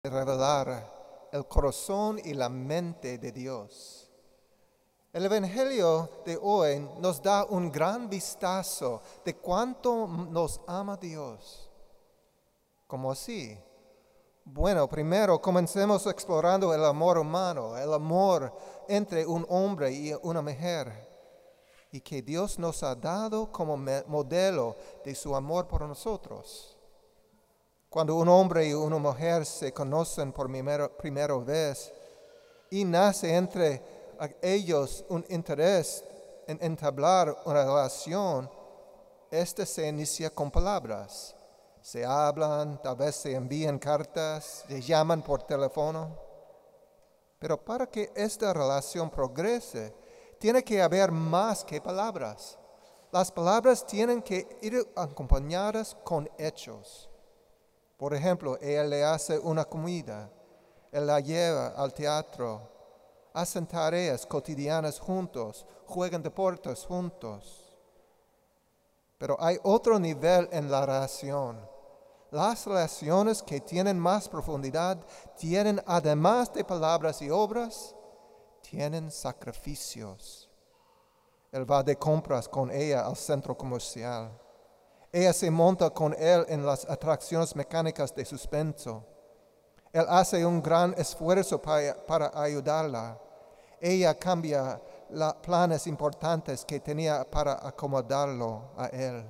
revelar el corazón y la mente de Dios. El Evangelio de hoy nos da un gran vistazo de cuánto nos ama Dios. ¿Cómo así? Bueno, primero comencemos explorando el amor humano, el amor entre un hombre y una mujer, y que Dios nos ha dado como modelo de su amor por nosotros. Cuando un hombre y una mujer se conocen por primera vez y nace entre ellos un interés en entablar una relación, esta se inicia con palabras. Se hablan, tal vez se envían cartas, se llaman por teléfono. Pero para que esta relación progrese, tiene que haber más que palabras. Las palabras tienen que ir acompañadas con hechos. Por ejemplo, ella le hace una comida, él la lleva al teatro, hacen tareas cotidianas juntos, juegan deportes juntos. Pero hay otro nivel en la relación. Las relaciones que tienen más profundidad tienen, además de palabras y obras, tienen sacrificios. Él va de compras con ella al centro comercial. Ella se monta con él en las atracciones mecánicas de suspenso. Él hace un gran esfuerzo para ayudarla. Ella cambia los planes importantes que tenía para acomodarlo a él.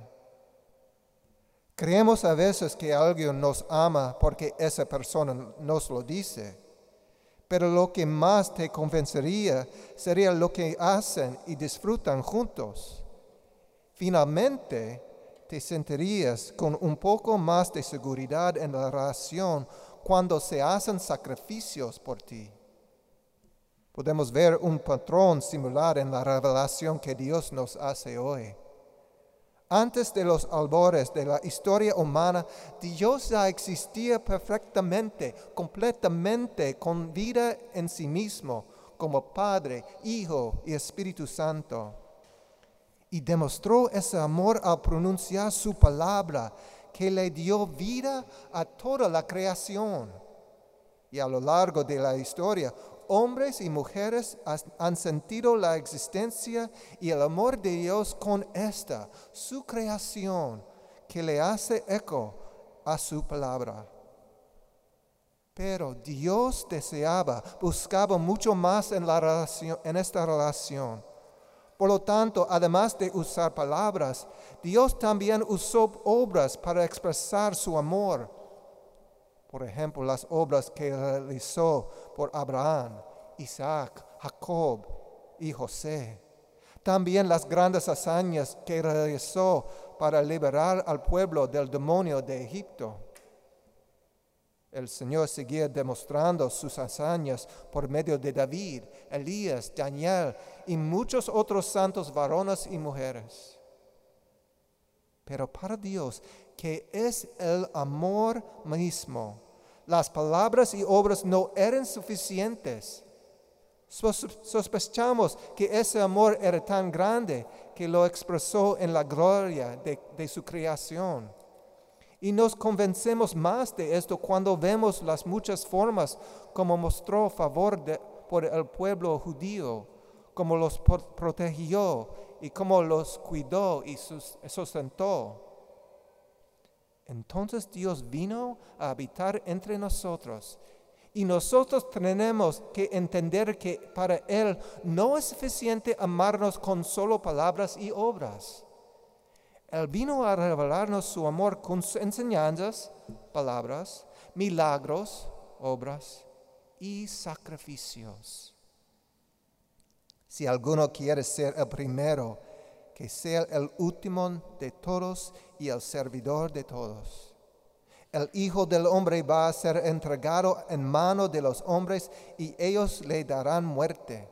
Creemos a veces que alguien nos ama porque esa persona nos lo dice, pero lo que más te convencería sería lo que hacen y disfrutan juntos. Finalmente, te sentirías con un poco más de seguridad en la relación cuando se hacen sacrificios por ti. Podemos ver un patrón similar en la revelación que Dios nos hace hoy. Antes de los albores de la historia humana, Dios ya existía perfectamente, completamente, con vida en sí mismo, como Padre, Hijo y Espíritu Santo. Y demostró ese amor al pronunciar su palabra, que le dio vida a toda la creación. Y a lo largo de la historia, hombres y mujeres han sentido la existencia y el amor de Dios con esta, su creación, que le hace eco a su palabra. Pero Dios buscaba mucho más en esta relación. Por lo tanto, además de usar palabras, Dios también usó obras para expresar su amor. Por ejemplo, las obras que realizó por Abraham, Isaac, Jacob y José. También las grandes hazañas que realizó para liberar al pueblo del demonio de Egipto. El Señor seguía demostrando sus hazañas por medio de David, Elías, Daniel y muchos otros santos varones y mujeres. Pero para Dios, que es el amor mismo, las palabras y obras no eran suficientes. Sospechamos que ese amor era tan grande que lo expresó en la gloria de su creación. Y nos convencemos más de esto cuando vemos las muchas formas como mostró favor por el pueblo judío, como los protegió y como los cuidó y sustentó. Entonces Dios vino a habitar entre nosotros. Y nosotros tenemos que entender que para Él no es suficiente amarnos con solo palabras y obras. Él vino a revelarnos su amor con sus enseñanzas, palabras, milagros, obras y sacrificios. Si alguno quiere ser el primero, que sea el último de todos y el servidor de todos. El Hijo del Hombre va a ser entregado en mano de los hombres y ellos le darán muerte.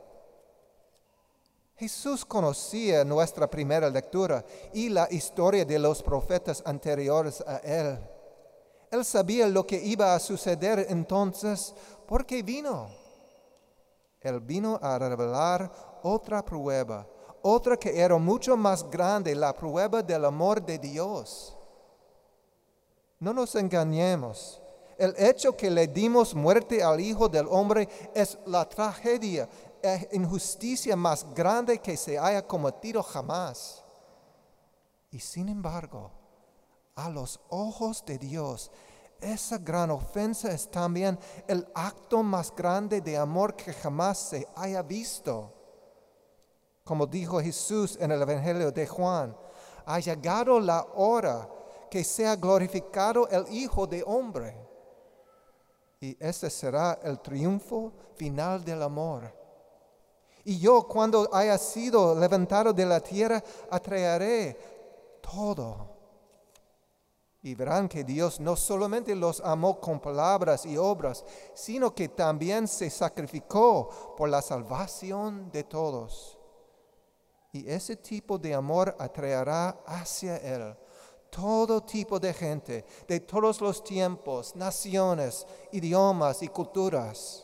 Jesús conocía nuestra primera lectura y la historia de los profetas anteriores a Él. Él sabía lo que iba a suceder entonces, ¿por qué vino? Él vino a revelar otra prueba, otra que era mucho más grande, la prueba del amor de Dios. No nos engañemos. El hecho que le dimos muerte al Hijo del Hombre es la tragedia e injusticia más grande que se haya cometido jamás. Y sin embargo, a los ojos de Dios, esa gran ofensa es también el acto más grande de amor que jamás se haya visto. Como dijo Jesús en el Evangelio de Juan, ha llegado la hora que sea glorificado el Hijo del Hombre. Y ese será el triunfo final del amor. Y yo, cuando haya sido levantado de la tierra, atraeré todo. Y verán que Dios no solamente los amó con palabras y obras, sino que también se sacrificó por la salvación de todos. Y ese tipo de amor atraerá hacia Él todo tipo de gente, de todos los tiempos, naciones, idiomas y culturas.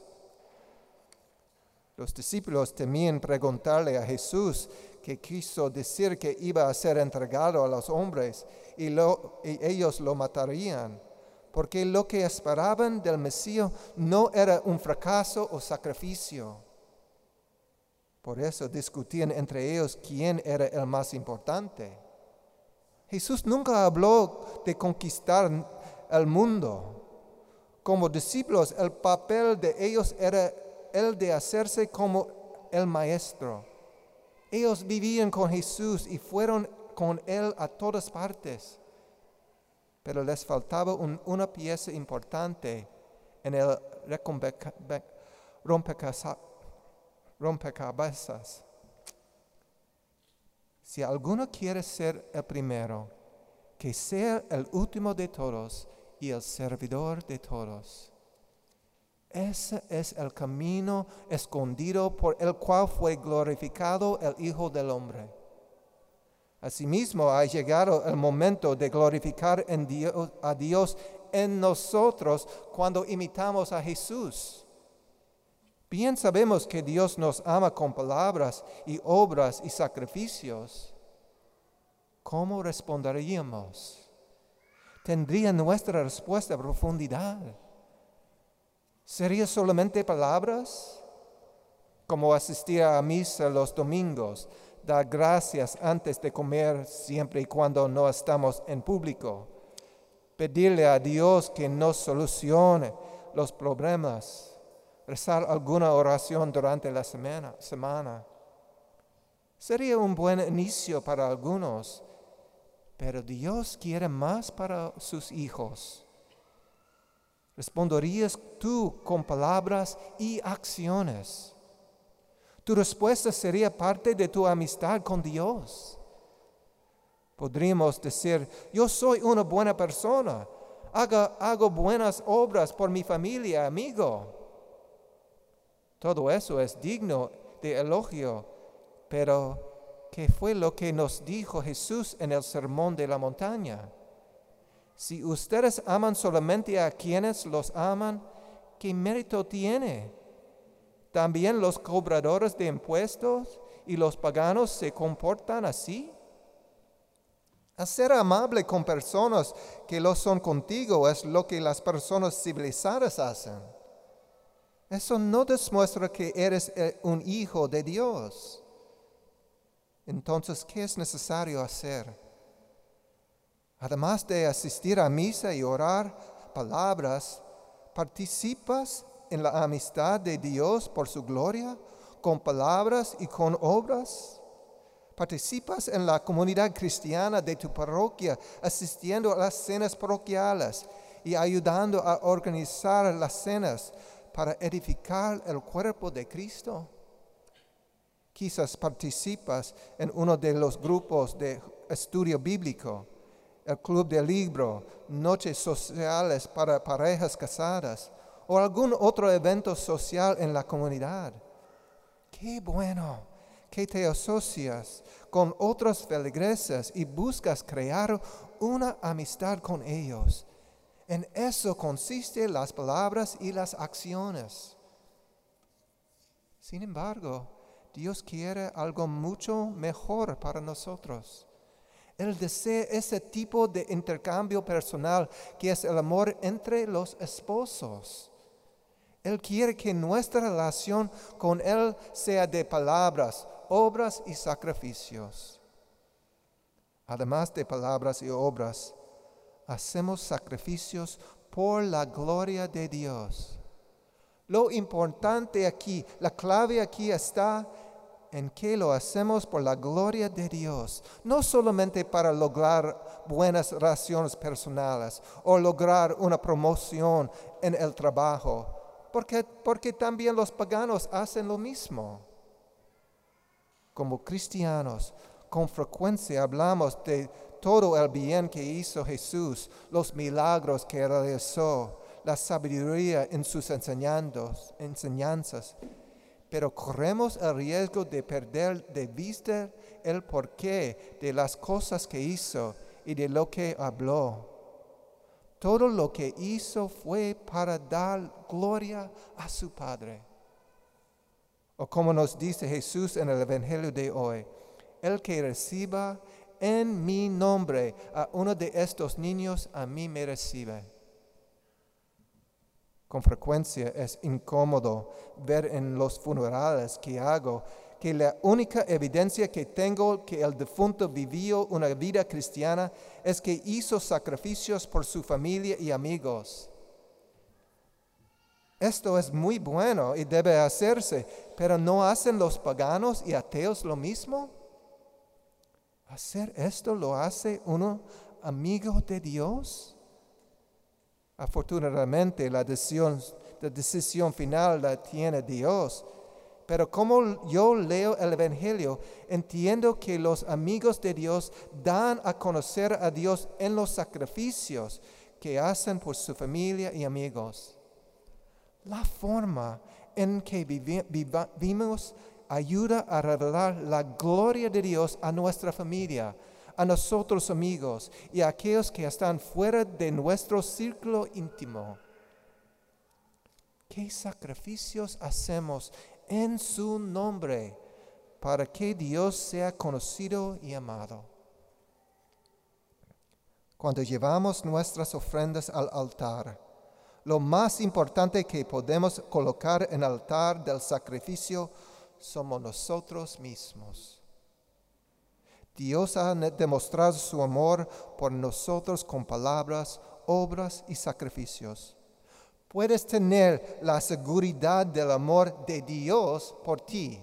Los discípulos temían preguntarle a Jesús qué quiso decir que iba a ser entregado a los hombres y ellos lo matarían, porque lo que esperaban del Mesías no era un fracaso o sacrificio. Por eso discutían entre ellos quién era el más importante. Jesús nunca habló de conquistar el mundo. Como discípulos, el papel de ellos era el de hacerse como el Maestro. Ellos vivían con Jesús y fueron con Él a todas partes. Pero les faltaba una pieza importante en el rompecabezas. Si alguno quiere ser el primero, que sea el último de todos y el servidor de todos. Ese es el camino escondido por el cual fue glorificado el Hijo del Hombre. Asimismo, ha llegado el momento de glorificar a Dios en nosotros cuando imitamos a Jesús. Bien sabemos que Dios nos ama con palabras y obras y sacrificios. ¿Cómo responderíamos? ¿Tendría nuestra respuesta profundidad? ¿Sería solamente palabras? Como asistir a misa los domingos, dar gracias antes de comer siempre y cuando no estamos en público, pedirle a Dios que nos solucione los problemas, rezar alguna oración durante la semana. Sería un buen inicio para algunos, pero Dios quiere más para sus hijos. ¿Responderías tú con palabras y acciones? Tu respuesta sería parte de tu amistad con Dios. Podríamos decir, yo soy una buena persona, hago buenas obras por mi familia, amigo. Todo eso es digno de elogio, pero ¿qué fue lo que nos dijo Jesús en el Sermón de la Montaña? Si ustedes aman solamente a quienes los aman, ¿qué mérito tiene? ¿También los cobradores de impuestos y los paganos se comportan así? Ser amable con personas que lo son contigo es lo que las personas civilizadas hacen. Eso no demuestra que eres un hijo de Dios. Entonces, ¿qué es necesario hacer? Además de asistir a misa y orar palabras, ¿participas en la amistad de Dios por su gloria, con palabras y con obras? ¿Participas en la comunidad cristiana de tu parroquia, asistiendo a las cenas parroquiales y ayudando a organizar las cenas para edificar el cuerpo de Cristo? Quizás participas en uno de los grupos de estudio bíblico, el club de libro, noches sociales para parejas casadas o algún otro evento social en la comunidad. ¡Qué bueno! Que te asocias con otros feligreses y buscas crear una amistad con ellos. En eso consisten las palabras y las acciones. Sin embargo, Dios quiere algo mucho mejor para nosotros. Él desea ese tipo de intercambio personal que es el amor entre los esposos. Él quiere que nuestra relación con Él sea de palabras, obras y sacrificios. Además de palabras y obras, hacemos sacrificios por la gloria de Dios. Lo importante aquí, la clave aquí está en que lo hacemos por la gloria de Dios, no solamente para lograr buenas relaciones personales o lograr una promoción en el trabajo, porque también los paganos hacen lo mismo. Como cristianos, con frecuencia hablamos de todo el bien que hizo Jesús, los milagros que realizó, la sabiduría en sus enseñanzas, pero corremos el riesgo de perder de vista el porqué de las cosas que hizo y de lo que habló. Todo lo que hizo fue para dar gloria a su Padre. O como nos dice Jesús en el Evangelio de hoy, el que reciba en mi nombre a uno de estos niños, a mí me recibe. Con frecuencia es incómodo ver en los funerales que hago que la única evidencia que tengo que el difunto vivió una vida cristiana es que hizo sacrificios por su familia y amigos. Esto es muy bueno y debe hacerse, pero ¿no hacen los paganos y ateos lo mismo? ¿Hacer esto lo hace uno amigo de Dios? Afortunadamente la decisión final la tiene Dios. Pero como yo leo el Evangelio, entiendo que los amigos de Dios dan a conocer a Dios en los sacrificios que hacen por su familia y amigos. La forma en que vivimos ayuda a revelar la gloria de Dios a nuestra familia, a nosotros amigos y a aquellos que están fuera de nuestro círculo íntimo. ¿Qué sacrificios hacemos en su nombre para que Dios sea conocido y amado? Cuando llevamos nuestras ofrendas al altar, lo más importante que podemos colocar en el altar del sacrificio somos nosotros mismos. Dios ha demostrado su amor por nosotros con palabras, obras y sacrificios. Puedes tener la seguridad del amor de Dios por ti,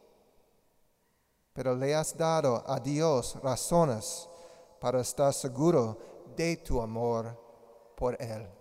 pero le has dado a Dios razones para estar seguro de tu amor por Él.